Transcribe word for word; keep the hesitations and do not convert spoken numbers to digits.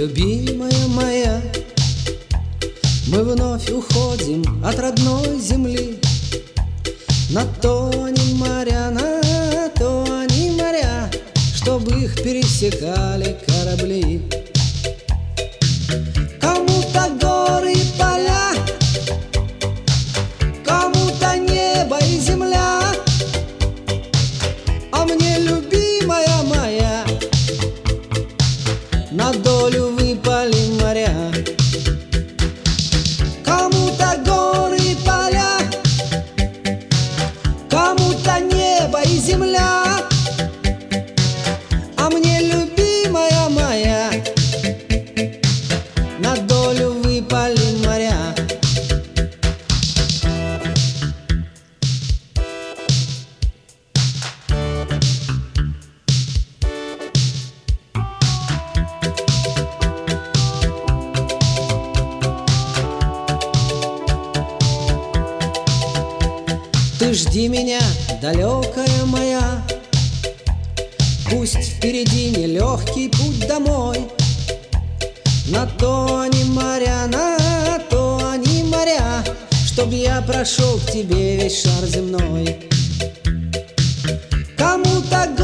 Любимая моя, мы вновь уходим от родной земли. На то они моря, на то они моря, чтобы их пересекали корабли. Кому-то горы и поля, кому-то небо и земля, а мне, любимая моя, на долю выпали моря. Кому-то горы и поля, кому-то небо и земля, а мне, любимая моя, на долю выпали моря. Ты жди меня, далекая моя, пусть впереди нелегкий путь домой. На то они моря, на то они моря, чтоб я прошел к тебе весь шар земной. Кому-то